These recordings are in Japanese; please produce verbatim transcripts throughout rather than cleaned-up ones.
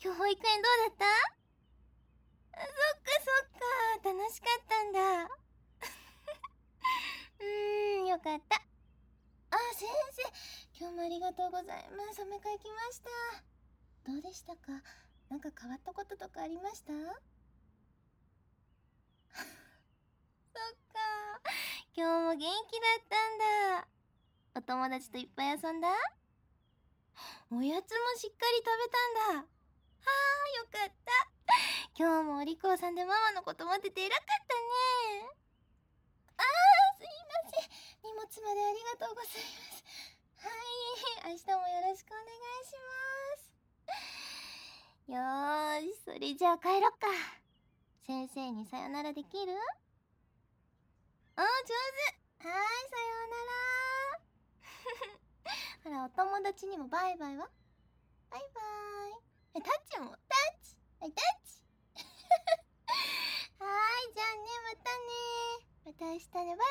今日保育園どうだった？そっかそっか、楽しかったんだ。うーん、よかった。あ、先生、今日もありがとうございます。お迎え来ました。どうでしたか？なんか変わったこととかありました？そっか、今日も元気だったんだ。お友達といっぱい遊んだ？おやつもしっかり食べたんだ。あー、よかった。今日もお利口さんでママのこと待ってて偉かったね。あー、すいません。荷物までありがとうございます。はい、明日もよろしくお願いします。よーし、それじゃあ帰ろっか。先生にさよならできる？あー、上手。はーい、さようなら。ほら、お友達にもバイバイは？バイバーイ。え、タッチもタッチ。はい、タッチ。はーい、じゃあね、またね。また明日ね、バイバ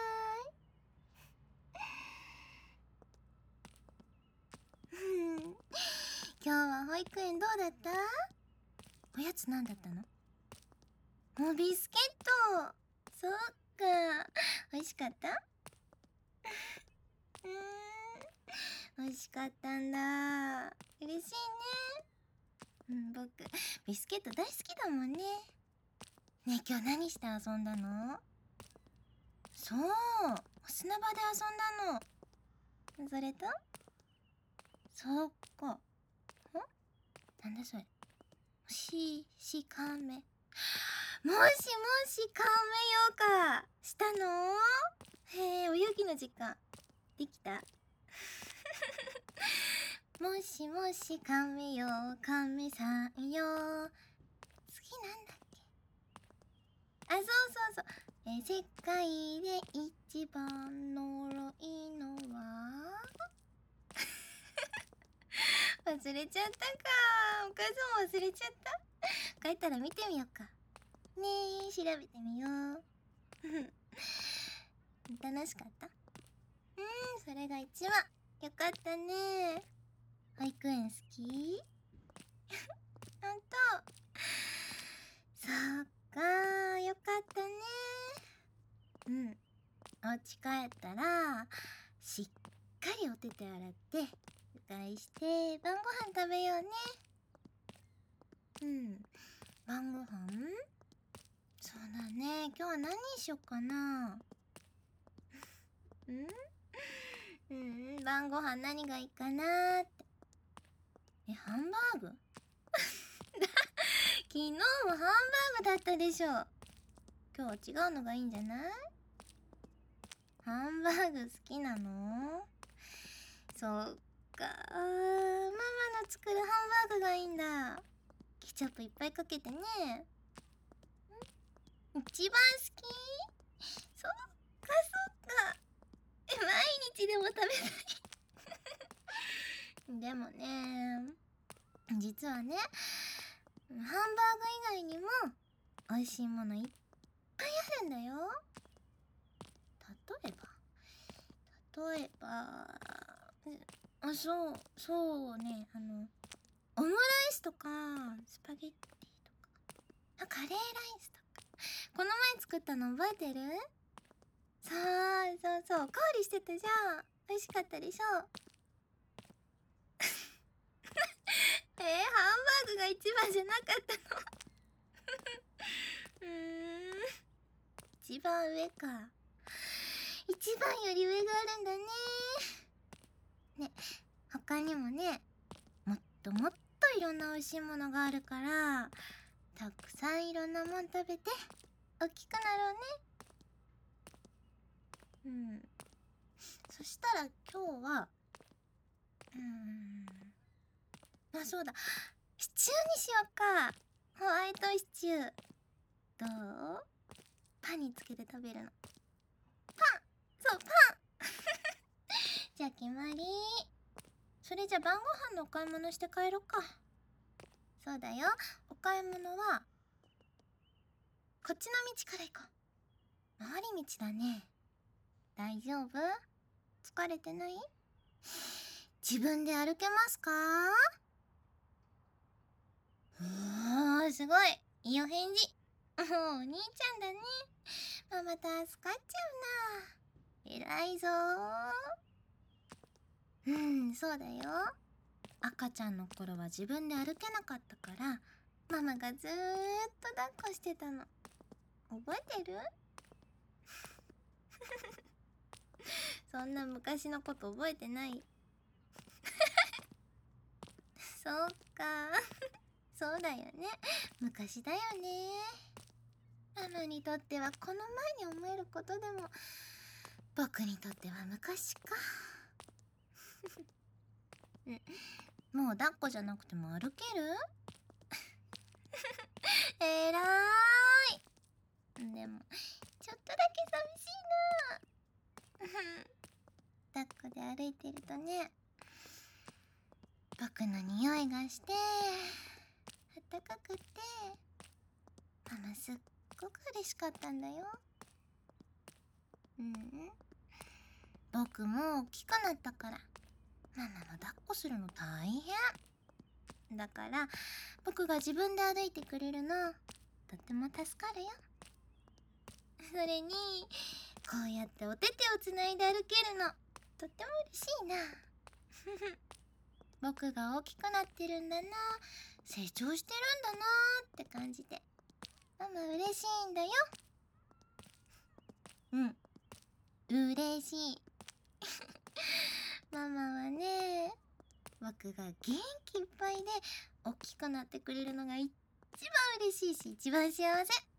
ーイ。うん、今日は保育園どうだった？おやつなんだったの？もうビスケット。そっか。美味しかった？うーん、美味しかったんだ。嬉しいね。うん、僕、ビスケット大好きだもんね。ねえ、今日何して遊んだの？そう、砂場で遊んだの。それと？そっか。ん？なんだそれ。し、しかめ。もしもしカメようかしたの？へえ、お遊戯の時間できた？もしもしカメよカメさんよ。次なんだっけ？あ、そうそうそう。え、世界で一番呪いのは忘れちゃったか。お母さんも忘れちゃった。帰ったら見てみようか。ねえ、調べてみよう。楽しかった？うん、それが一番。よかったね。保育園好き？ほんと？そっかー、よかったね。うん、お家帰ったらしっかりお手手洗ってうがいして晩ご飯食べようね。うん、晩ご飯？そうだね、今日は何にしよっかな。うんうん、晩ご飯何がいいかなーって。え、ハンバーグ？昨日もハンバーグだったでしょ。今日は違うのがいいんじゃない？ハンバーグ好きなの？そっか、ママの作るハンバーグがいいんだ。ケチャップいっぱいかけてね。一番好き？そっかそっか。え、毎日でも食べたい。でもね、実はね、ハンバーグ以外にも美味しいものいっぱいあるんだよ。例えば例えばあ、そうそうね、あのオムライスとかスパゲッティとか、あ、カレーライスとか。この前作ったの覚えてる？そうそうそう、おかわりしてたじゃん。美味しかったでしょ？えー、ハンバーグが一番じゃなかったの？うーん、一番上か。一番より上があるんだね。ね、他にもね、もっともっといろんな美味しいものがあるから、たくさんいろんなもん食べて大きくなろうね。うん、そしたら今日はうーん、あ、そうだ、シチューにしようか。ホワイトシチューどう？パンにつけて食べるの。パン、そう、パン。じゃあ決まり。それじゃ晩ご飯のお買い物して帰ろっか。そうだよ、お買い物はこっちの道から行こう。回り道だね。大丈夫？疲れてない？自分で歩けますか？ すごいいいお返事。もうお兄ちゃんだね。ママ助かっちゃうな。偉いぞー。うん、そうだよ。赤ちゃんの頃は自分で歩けなかったからママがずーっと抱っこしてたの。覚えてる？そんな昔のこと覚えてない？そうか。そうだよね。昔だよね。ママにとってはこの前に思えることでも僕にとっては昔か。もう抱っこじゃなくても歩ける？えらーい。でもちょっとだけ寂しいな。抱っこで歩いてるとね、僕の匂いがしてあったかくてママすっごく嬉しかったんだよ。うん、僕も大きくなったからママも抱っこするの大変だから、僕が自分で歩いてくれるのとっても助かるよ。それにこうやってお手手をつないで歩けるのとっても嬉しいな。僕が大きくなってるんだな、成長してるんだなって感じでママ嬉しいんだよ。うん、嬉しい。ママはね、僕が元気いっぱいで大きくなってくれるのが一番嬉しいし一番幸せ。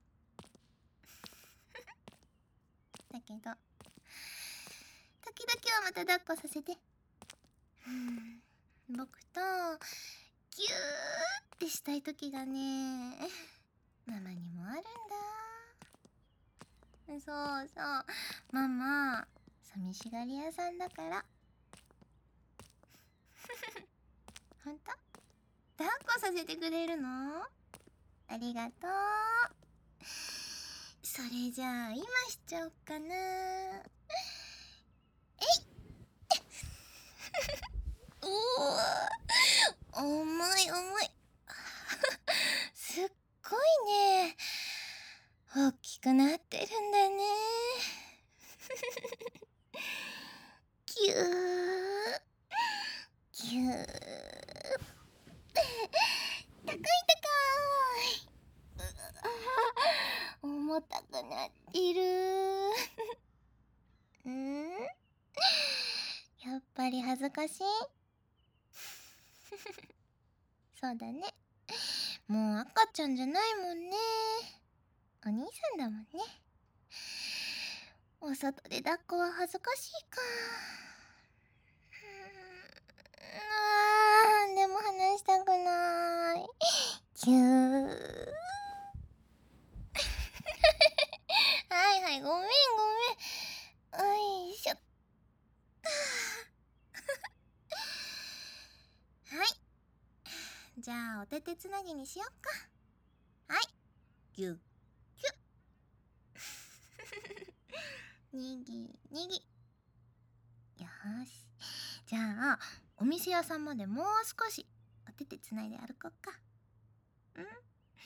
だけど時々はまた抱っこさせて。僕とギューってしたい時がね、ママにもあるんだ。そうそう、ママ寂しがり屋さんだから。ほんと？抱っこさせてくれるの？ありがとう。それじゃあ今しちゃおっかな。えいおー、重い重い。すっごいね。大きくなってるんだね。ぎゅーぎゅー高い高い。重たくなってる。ん？やっぱり恥ずかしい？そうだね。もう赤ちゃんじゃないもんね。お兄さんだもんね。お外で抱っこは恥ずかしいか。あー、でも話したくない。ぎゅー。はいはい、ごめんごめん。おいしょ。はい。じゃあお手手つなぎにしよっか。はい。ぎゅっぎゅっ。にぎにぎ。よーし。じゃあお店屋さんまでもう少しお手手つないで歩こっか。うん。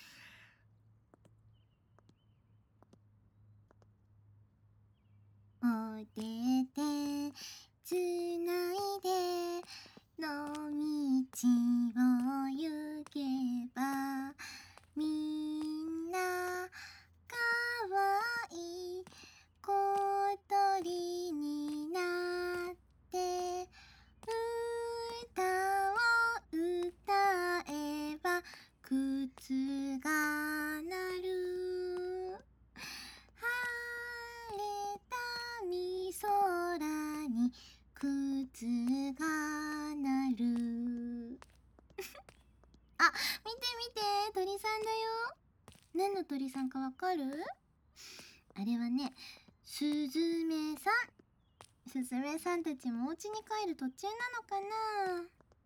お手手つないでの道を行けばみんなかわいい小鳥になって歌を歌えば靴が鳴る。晴れたみ空に靴が鳴る。あ、見て見て、鳥さんだよ。何の鳥さんかわかる？あれはね、スズメさん。スズメさんたちもお家に帰る途中なのかな？ん？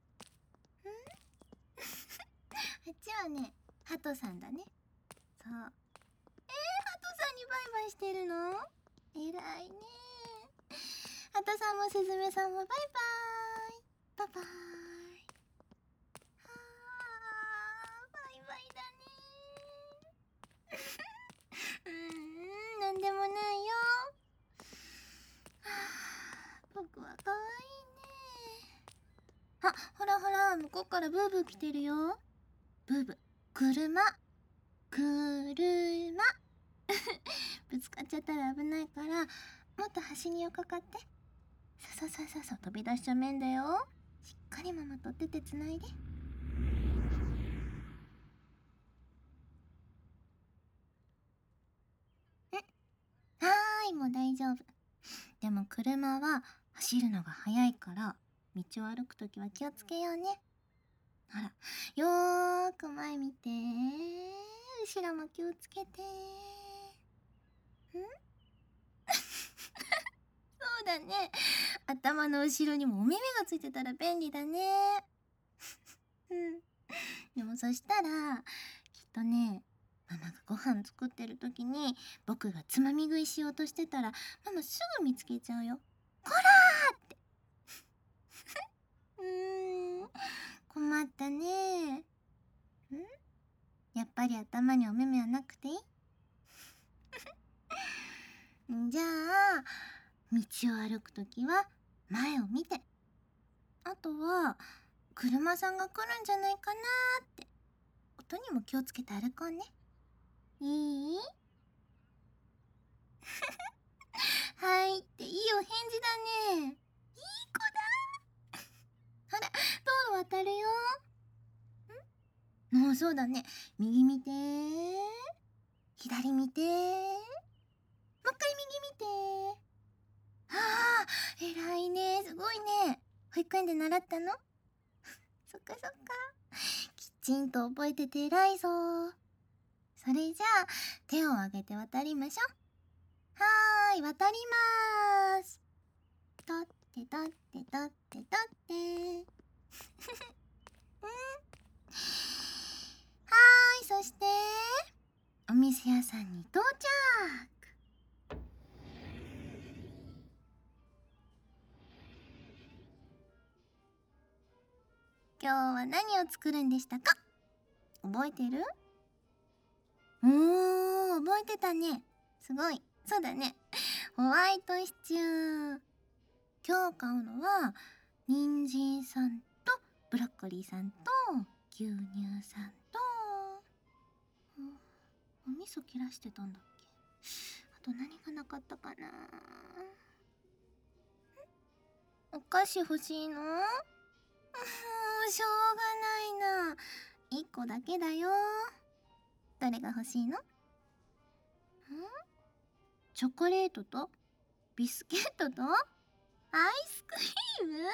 あっちはね、ハトさんだね。そう。えー、ハトさんにバイバイしてるの？偉いね。ハトさんもスズメさんもバイバイ。バイバイ。はー、バイバイだね。 あ、向こうからブーブー来てるよ。ブーブー。車。車。ぶつかっちゃったら危ないから、もっと端に寄っかかって。さささささ、飛び出しちゃめんだよ。しっかりママと手でつないで。はーい、もう大丈夫。でも車は走るのが速いから、道を歩くときは気をつけようね。ほら、よーく前見て。後ろも気をつけて。んそうだね。頭の後ろにもお耳がついてたら便利だね。うん。でもそしたら、きっとね、ママがご飯作ってる時に僕がつまみ食いしようとしてたら、ママすぐ見つけちゃうよ。こらーって。うーん、困ったね。んやっぱり頭にお目目はなくていい？じゃあ、道を歩くときは前を見て。あとは、車さんが来るんじゃないかなーって。音にも気をつけて歩こうね。いい？はいっていいお返事だね。いい子だ。ほら、道路渡るよ。ん？もうそうだね。右見てー。左見てー。もう一回右見てー。はあ、偉いね。すごいね。保育園で習ったの？そっかそっか。きちんと覚えてて偉いぞ。それじゃあ、手を挙げて渡りましょう。はーい、渡りまーす。とってとってとってとって。んはーい、そして、お店屋さんに到着。今日は何を作るんでしたか？覚えてる？おー、覚えてたね。すごい。そうだね。ホワイトシチュー。今日買うのは、人参さんとブロッコリーさんと牛乳さんと、お味噌切らしてたんだっけ？あと何がなかったかな。お菓子欲しいの？うーん、しょうがないな。いっこだけだよ。どれが欲しいの？ん？チョコレートとビスケットとアイスクリーム？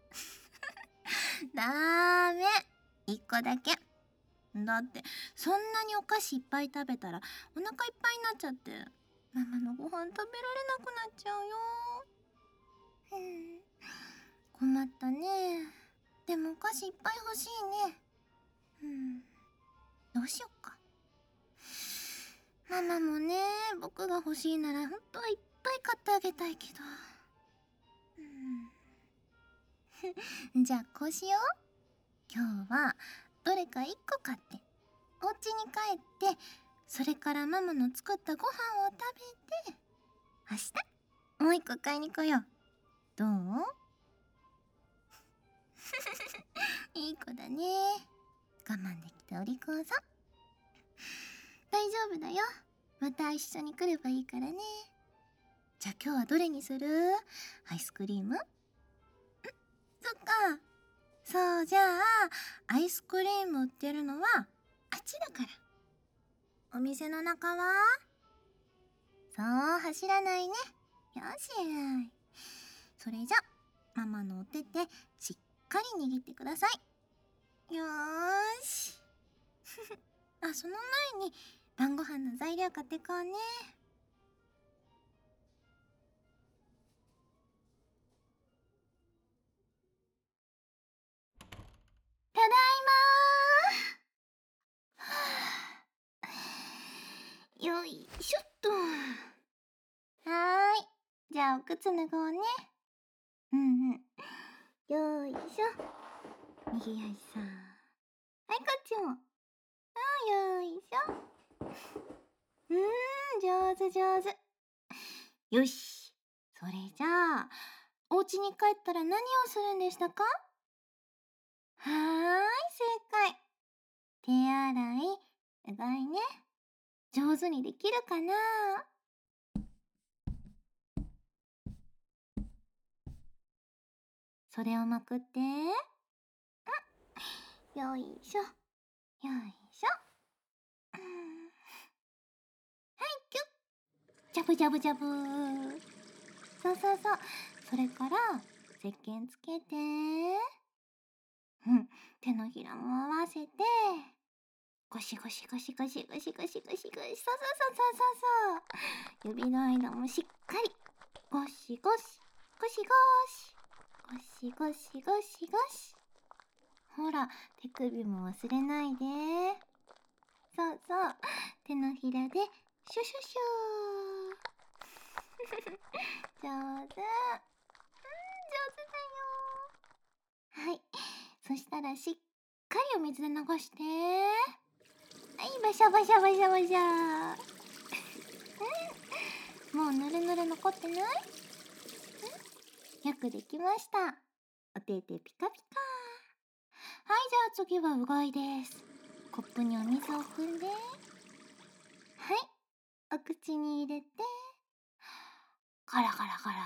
ダーメ。いっこだけ。だってそんなにお菓子いっぱい食べたらお腹いっぱいになっちゃってママのご飯食べられなくなっちゃうよ。うん困ったね。でもお菓子いっぱい欲しいね。うんどうしよっか。ママもね、僕が欲しいなら本当はいっぱい買ってあげたいけど。うんじゃあこうしよう。今日はどれかいっこ買ってお家に帰ってそれからママの作ったご飯を食べて明日もういっこ買いに来よう。どう？いい子だね。我慢できてお利口さん。大丈夫だよ。また一緒に来ればいいからね。じゃあ今日はどれにする？アイスクリーム？ん？そっか。そうじゃあアイスクリーム売ってるのはあっちだから。お店の中は？そう走らないね。よし偉い。それじゃママのお手でしっかり握ってください。よーし。あ、その前に晩ご飯の材料買ってこうね。ただいまー。よいしょっと。はーい。じゃあお靴脱ごうね。うんうん。よいしょ。右足さん。はい、こっちも。あ、よいしょ。うーん、上手上手。よし。それじゃあ、お家に帰ったら何をするんでしたか？ はーい、正解。手洗い、うがいね。上手にできるかな？それをまくって。よいしょ。よいしょ。うん、はい、キュッ。ジャブジャブジャブー。そうそうそう。それから、石鹸つけて。うん。手のひらも合わせて。ゴシゴシゴシゴシゴシゴシゴシゴシ。そうそうそうそうそうそう。指の間もしっかり。ゴシゴシ。ゴシゴシ。ゴシゴシゴシゴシ。ほら、手首も忘れないで。そうそう。手のひらで、シュシュシュー。上手。うん、上手だよ。はい。そしたらしっかりお水で流して。はい、バシャバシャバシャバシャ。うん、もうぬるぬる残ってない？うん、よくできました。お手手ピカピカ。はい、じゃあ次はうがいです。コップにお水を汲んで。はい、お口に入れて。ガラガラガラ。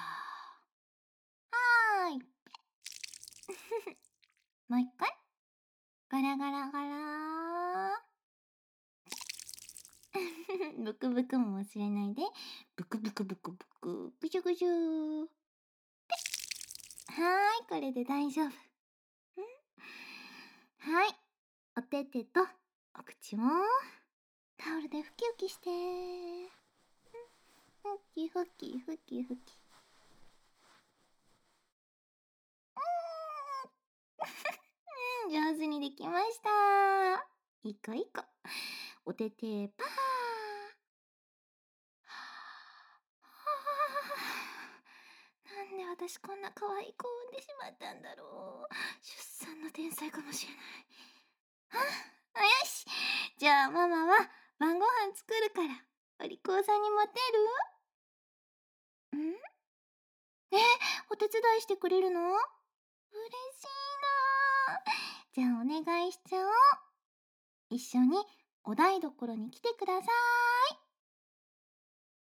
はーい。もう一回。ガラガラガラ。ブクブクも忘れないで。ブクブクブクブク。ぐじゅぐじゅー。はーい、これで大丈夫。はい。お手手とお口もタオルでふきふきして。ふきふきふきふき。うん、上手にできました。いこいこ。お手手パー。なんで私こんな可愛い子を産んでしまったんだろう。出産の天才かもしれない。あ、よし。じゃあママは晩ご飯作るからお利口さんにモテる？ん？え、お手伝いしてくれるの？嬉しいな。じゃあお願いしちゃおう。一緒にお台所に来てください。